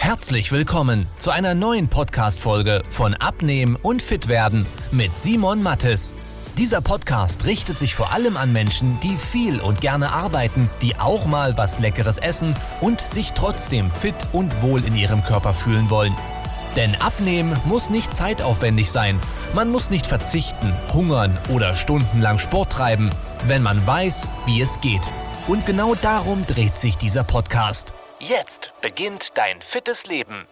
Herzlich willkommen zu einer neuen Podcast-Folge von Abnehmen und Fitwerden mit Simon Mattes. Dieser Podcast richtet sich vor allem an Menschen, die viel und gerne arbeiten, die auch mal was Leckeres essen und sich trotzdem fit und wohl in ihrem Körper fühlen wollen. Denn Abnehmen muss nicht zeitaufwendig sein. Man muss nicht verzichten, hungern oder stundenlang Sport treiben, wenn man weiß, wie es geht. Und genau darum dreht sich dieser Podcast. Jetzt beginnt dein fittes Leben.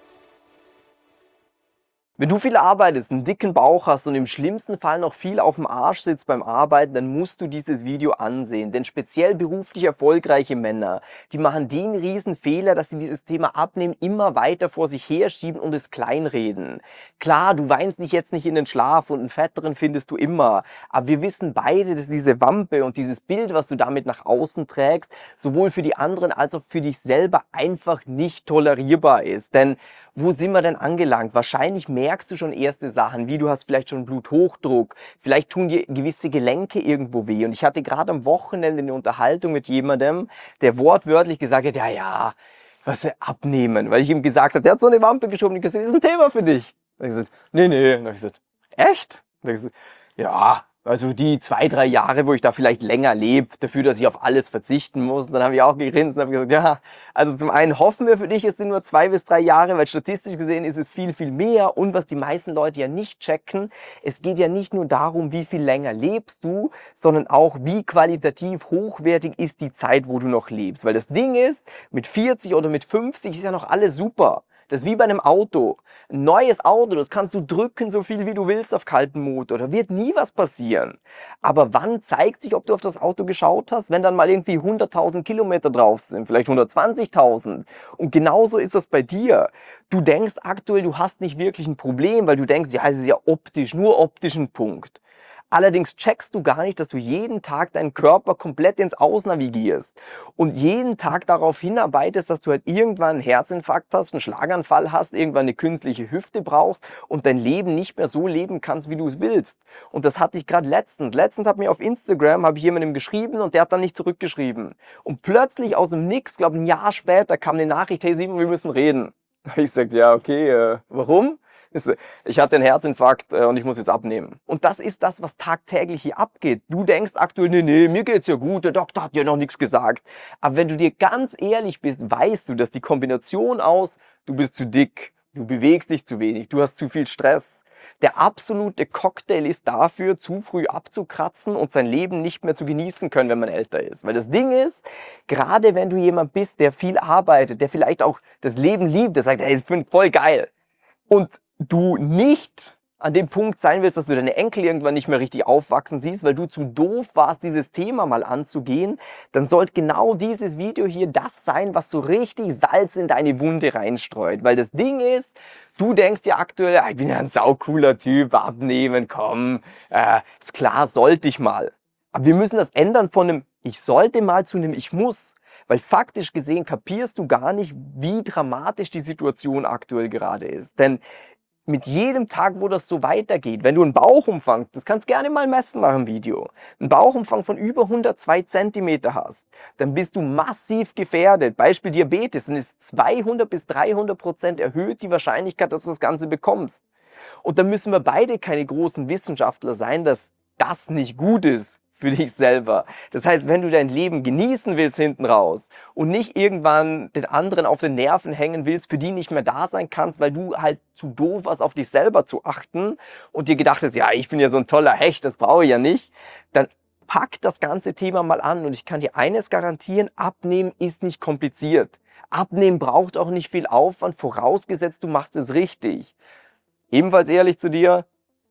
Wenn du viel arbeitest, einen dicken Bauch hast und im schlimmsten Fall noch viel auf dem Arsch sitzt beim Arbeiten, dann musst du dieses Video ansehen. Denn speziell beruflich erfolgreiche Männer, die machen den riesen Fehler, dass sie dieses Thema Abnehmen immer weiter vor sich herschieben und es kleinreden. Klar, du weinst dich jetzt nicht in den Schlaf und einen Fetteren findest du immer. Aber wir wissen beide, dass diese Wampe und dieses Bild, was du damit nach außen trägst, sowohl für die anderen als auch für dich selber einfach nicht tolerierbar ist. Denn wo sind wir denn angelangt? Wahrscheinlich merkst du schon erste Sachen, wie du hast vielleicht schon Bluthochdruck, vielleicht tun dir gewisse Gelenke irgendwo weh. Und ich hatte gerade am Wochenende eine Unterhaltung mit jemandem, der wortwörtlich gesagt hat, ja, was abnehmen. Weil ich ihm gesagt habe, der hat so eine Wampe geschoben, und ich gesagt, das ist ein Thema für dich. Und ich gesagt, nee. Und dann habe ich gesagt, echt? Und dann habe ich gesagt, ja. Also die 2-3 Jahre, wo ich da vielleicht länger lebe, dafür, dass ich auf alles verzichten muss. Und dann habe ich auch gegrinst und habe gesagt, ja, also zum einen hoffen wir für dich, es sind nur 2 bis 3 Jahre, weil statistisch gesehen ist es viel, viel mehr. Und was die meisten Leute ja nicht checken, es geht ja nicht nur darum, wie viel länger lebst du, sondern auch, wie qualitativ hochwertig ist die Zeit, wo du noch lebst. Weil das Ding ist, mit 40 oder mit 50 ist ja noch alles super. Das ist wie bei einem Auto. Ein neues Auto, das kannst du drücken, so viel wie du willst auf kalten Motor. Da wird nie was passieren. Aber wann zeigt sich, ob du auf das Auto geschaut hast? Wenn dann mal irgendwie 100.000 Kilometer drauf sind, vielleicht 120.000. Und genauso ist das bei dir. Du denkst aktuell, du hast nicht wirklich ein Problem, weil du denkst, ja, es ist ja optisch, nur optisch ein Punkt. Allerdings checkst du gar nicht, dass du jeden Tag deinen Körper komplett ins Aus navigierst und jeden Tag darauf hinarbeitest, dass du halt irgendwann einen Herzinfarkt hast, einen Schlaganfall hast, irgendwann eine künstliche Hüfte brauchst und dein Leben nicht mehr so leben kannst, wie du es willst. Und das hatte ich gerade letztens. Letztens hat mir auf Instagram, habe ich jemandem geschrieben und der hat dann nicht zurückgeschrieben. Und plötzlich aus dem Nix, glaube ein Jahr später, kam eine Nachricht, hey Simon, wir müssen reden. Ich sagte, ja, okay, warum? Ich hatte einen Herzinfarkt und ich muss jetzt abnehmen. Und das ist das, was tagtäglich hier abgeht. Du denkst aktuell, nee, mir geht's ja gut, der Doktor hat ja noch nichts gesagt. Aber wenn du dir ganz ehrlich bist, weißt du, dass die Kombination aus, du bist zu dick, du bewegst dich zu wenig, du hast zu viel Stress, der absolute Cocktail ist dafür, zu früh abzukratzen und sein Leben nicht mehr zu genießen können, wenn man älter ist. Weil das Ding ist, gerade wenn du jemand bist, der viel arbeitet, der vielleicht auch das Leben liebt, der sagt, hey, ich bin voll geil. Und du nicht an dem Punkt sein willst, dass du deine Enkel irgendwann nicht mehr richtig aufwachsen siehst, weil du zu doof warst, dieses Thema mal anzugehen, dann sollte genau dieses Video hier das sein, was so richtig Salz in deine Wunde reinstreut. Weil das Ding ist, du denkst ja aktuell, ich bin ja ein saucooler Typ, abnehmen, komm, ist klar, sollte ich mal. Aber wir müssen das ändern von einem Ich sollte mal zu einem Ich muss. Weil faktisch gesehen kapierst du gar nicht, wie dramatisch die Situation aktuell gerade ist. Denn mit jedem Tag, wo das so weitergeht, wenn du einen Bauchumfang, das kannst du gerne mal messen nach dem Video, einen Bauchumfang von über 102 Zentimeter hast, dann bist du massiv gefährdet. Beispiel Diabetes, dann ist 200 bis 300% erhöht die Wahrscheinlichkeit, dass du das Ganze bekommst. Und da müssen wir beide keine großen Wissenschaftler sein, dass das nicht gut ist für dich selber. Das heißt, wenn du dein Leben genießen willst hinten raus und nicht irgendwann den anderen auf den Nerven hängen willst, für die nicht mehr da sein kannst, weil du halt zu doof warst, auf dich selber zu achten und dir gedacht hast, ja, ich bin ja so ein toller Hecht, das brauche ich ja nicht, dann pack das ganze Thema mal an und ich kann dir eines garantieren, Abnehmen ist nicht kompliziert. Abnehmen braucht auch nicht viel Aufwand, vorausgesetzt du machst es richtig. Ebenfalls ehrlich zu dir,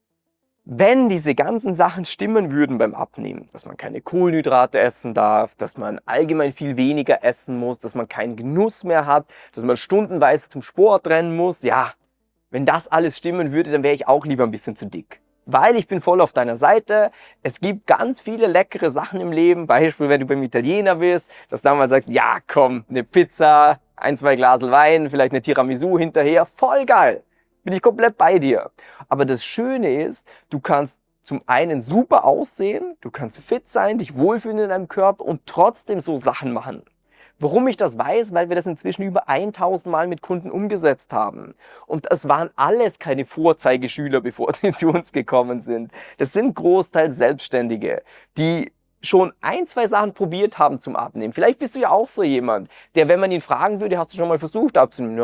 wenn diese ganzen Sachen stimmen würden beim Abnehmen, dass man keine Kohlenhydrate essen darf, dass man allgemein viel weniger essen muss, dass man keinen Genuss mehr hat, dass man stundenweise zum Sport rennen muss, ja, wenn das alles stimmen würde, dann wäre ich auch lieber ein bisschen zu dick. Weil ich bin voll auf deiner Seite, es gibt ganz viele leckere Sachen im Leben, Beispiel, wenn du beim Italiener bist, dass du dann mal sagst, ja komm, eine Pizza, 1, 2 Glasel Wein, vielleicht eine Tiramisu hinterher, voll geil. Bin ich komplett bei dir. Aber das Schöne ist, du kannst zum einen super aussehen, du kannst fit sein, dich wohlfühlen in deinem Körper und trotzdem so Sachen machen. Warum ich das weiß? Weil wir das inzwischen über 1000 Mal mit Kunden umgesetzt haben. Und es waren alles keine Vorzeigeschüler, bevor sie zu uns gekommen sind. Das sind großteils Selbstständige, die schon 2 Sachen probiert haben zum Abnehmen. Vielleicht bist du ja auch so jemand, der, wenn man ihn fragen würde, hast du schon mal versucht abzunehmen?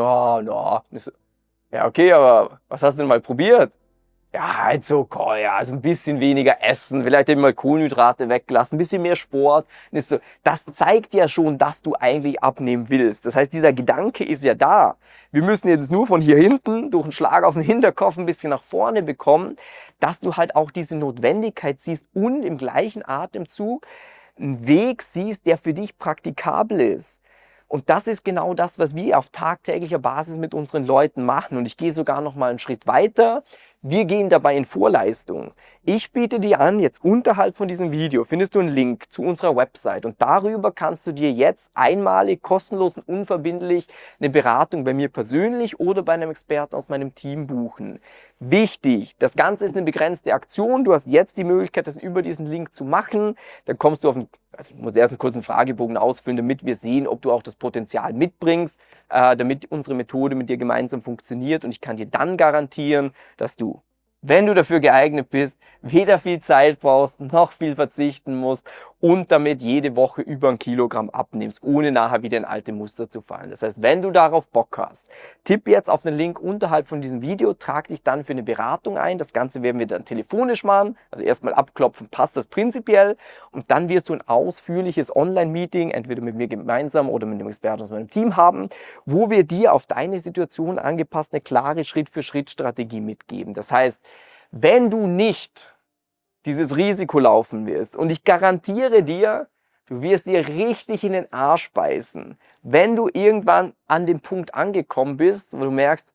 Ja, okay, aber was hast du denn mal probiert? Ja, halt so, ja, also ein bisschen weniger essen, vielleicht eben mal Kohlenhydrate weglassen, ein bisschen mehr Sport. Das zeigt ja schon, dass du eigentlich abnehmen willst. Das heißt, dieser Gedanke ist ja da. Wir müssen jetzt nur von hier hinten durch einen Schlag auf den Hinterkopf ein bisschen nach vorne bekommen, dass du halt auch diese Notwendigkeit siehst und im gleichen Atemzug einen Weg siehst, der für dich praktikabel ist. Und das ist genau das, was wir auf tagtäglicher Basis mit unseren Leuten machen. Und ich gehe sogar noch mal einen Schritt weiter. Wir gehen dabei in Vorleistung. Ich biete dir an, jetzt unterhalb von diesem Video findest du einen Link zu unserer Website und darüber kannst du dir jetzt einmalig, kostenlos und unverbindlich eine Beratung bei mir persönlich oder bei einem Experten aus meinem Team buchen. Wichtig, das Ganze ist eine begrenzte Aktion. Du hast jetzt die Möglichkeit, das über diesen Link zu machen. Dann kommst du ich muss erst einen kurzen Fragebogen ausfüllen, damit wir sehen, ob du auch das Potenzial mitbringst, damit unsere Methode mit dir gemeinsam funktioniert. Und ich kann dir dann garantieren, dass du, wenn du dafür geeignet bist, weder viel Zeit brauchst, noch viel verzichten musst und damit jede Woche über 1 Kilogramm abnimmst, ohne nachher wieder in alte Muster zu fallen. Das heißt, wenn du darauf Bock hast, tipp jetzt auf den Link unterhalb von diesem Video, trag dich dann für eine Beratung ein. Das Ganze werden wir dann telefonisch machen, also erstmal abklopfen, passt das prinzipiell und dann wirst du ein ausführliches Online-Meeting, entweder mit mir gemeinsam oder mit dem Experten aus meinem Team haben, wo wir dir auf deine Situation angepasst eine klare Schritt-für-Schritt-Strategie mitgeben. Das heißt, wenn du nicht dieses Risiko laufen wirst, und ich garantiere dir, du wirst dir richtig in den Arsch beißen, wenn du irgendwann an dem Punkt angekommen bist, wo du merkst,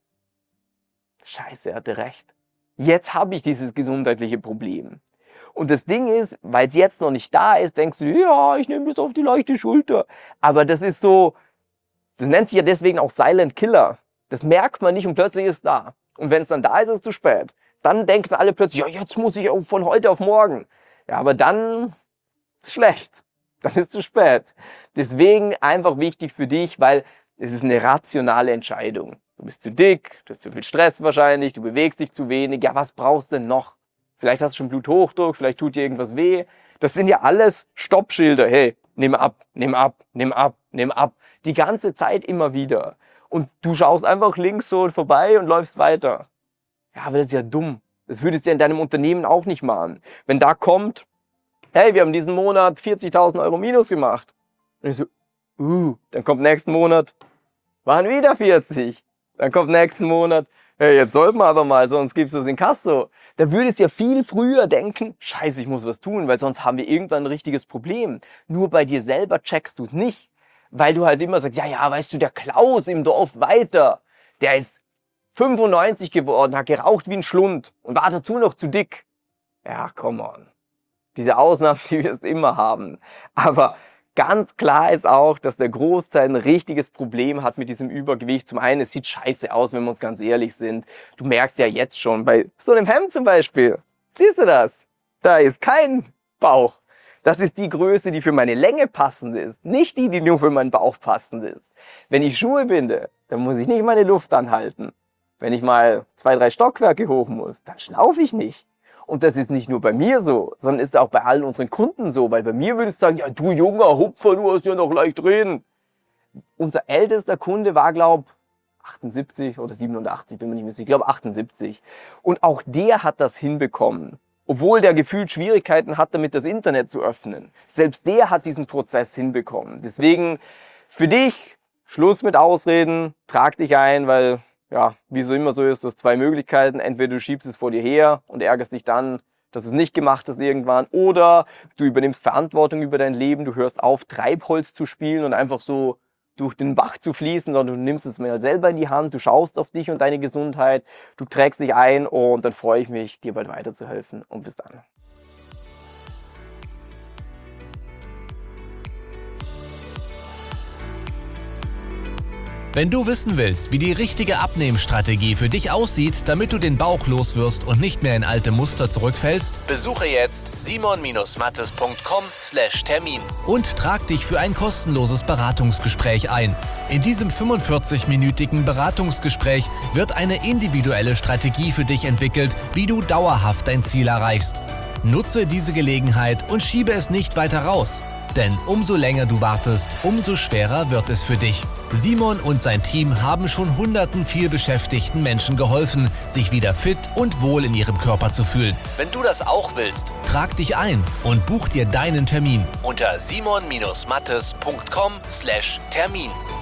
Scheiße, er hatte recht. Jetzt habe ich dieses gesundheitliche Problem. Und das Ding ist, weil es jetzt noch nicht da ist, denkst du, ja, ich nehme das auf die leichte Schulter. Aber das ist so, das nennt sich ja deswegen auch Silent Killer. Das merkt man nicht und plötzlich ist es da. Und wenn es dann da ist, ist es zu spät. Dann denken alle plötzlich, ja, jetzt muss ich auch von heute auf morgen. Ja, aber dann ist schlecht. Dann ist es zu spät. Deswegen einfach wichtig für dich, weil es ist eine rationale Entscheidung. Du bist zu dick, du hast zu viel Stress wahrscheinlich, du bewegst dich zu wenig. Ja, was brauchst du denn noch? Vielleicht hast du schon Bluthochdruck, vielleicht tut dir irgendwas weh. Das sind ja alles Stoppschilder. Hey, nimm ab, nimm ab, nimm ab, nimm ab. Die ganze Zeit immer wieder. Und du schaust einfach links so vorbei und läufst weiter. Ja, aber das ist ja dumm. Das würdest du ja in deinem Unternehmen auch nicht machen. Wenn da kommt, hey, wir haben diesen Monat 40.000 Euro Minus gemacht. Und ich so, dann kommt nächsten Monat, waren wieder 40. Dann kommt nächsten Monat, hey, jetzt sollten wir aber mal, sonst gibt's das in Kasso. Da würdest du ja viel früher denken, scheiße, ich muss was tun, weil sonst haben wir irgendwann ein richtiges Problem. Nur bei dir selber checkst du es nicht. Weil du halt immer sagst, ja, weißt du, der Klaus im Dorf weiter, der ist 95 geworden, hat geraucht wie ein Schlund und war dazu noch zu dick. Ja, come on. Diese Ausnahmen, die wirst du immer haben. Aber ganz klar ist auch, dass der Großteil ein richtiges Problem hat mit diesem Übergewicht. Zum einen, es sieht scheiße aus, wenn wir uns ganz ehrlich sind. Du merkst ja jetzt schon, bei so einem Hemd zum Beispiel, siehst du das? Da ist kein Bauch. Das ist die Größe, die für meine Länge passend ist, nicht die, die nur für meinen Bauch passend ist. Wenn ich Schuhe binde, dann muss ich nicht meine Luft anhalten. Wenn ich mal 2, 3 Stockwerke hoch muss, dann schlaufe ich nicht. Und das ist nicht nur bei mir so, sondern ist auch bei allen unseren Kunden so. Weil bei mir würdest du sagen, ja du junger Hupfer, du hast ja noch leicht reden. Unser ältester Kunde war, glaube ich, 78 oder 87, bin mir nicht mehr sicher, ich glaube 78. Und auch der hat das hinbekommen. Obwohl der gefühlt Schwierigkeiten hat, damit das Internet zu öffnen. Selbst der hat diesen Prozess hinbekommen. Deswegen für dich, Schluss mit Ausreden, trag dich ein, weil, ja, wie so immer so ist, du hast 2 Möglichkeiten. Entweder du schiebst es vor dir her und ärgerst dich dann, dass du es nicht gemacht hast irgendwann. Oder du übernimmst Verantwortung über dein Leben, du hörst auf, Treibholz zu spielen und einfach so durch den Bach zu fließen, sondern du nimmst es mal selber in die Hand, du schaust auf dich und deine Gesundheit, du trägst dich ein und dann freue ich mich, dir bald weiterzuhelfen und bis dann. Wenn du wissen willst, wie die richtige Abnehmstrategie für dich aussieht, damit du den Bauch loswirst und nicht mehr in alte Muster zurückfällst, besuche jetzt simon-mattes.com/Termin und trag dich für ein kostenloses Beratungsgespräch ein. In diesem 45-minütigen Beratungsgespräch wird eine individuelle Strategie für dich entwickelt, wie du dauerhaft dein Ziel erreichst. Nutze diese Gelegenheit und schiebe es nicht weiter raus. Denn umso länger du wartest, umso schwerer wird es für dich. Simon und sein Team haben schon hunderten vielbeschäftigten Menschen geholfen, sich wieder fit und wohl in ihrem Körper zu fühlen. Wenn du das auch willst, trag dich ein und buch dir deinen Termin unter simon-mattes.com/Termin.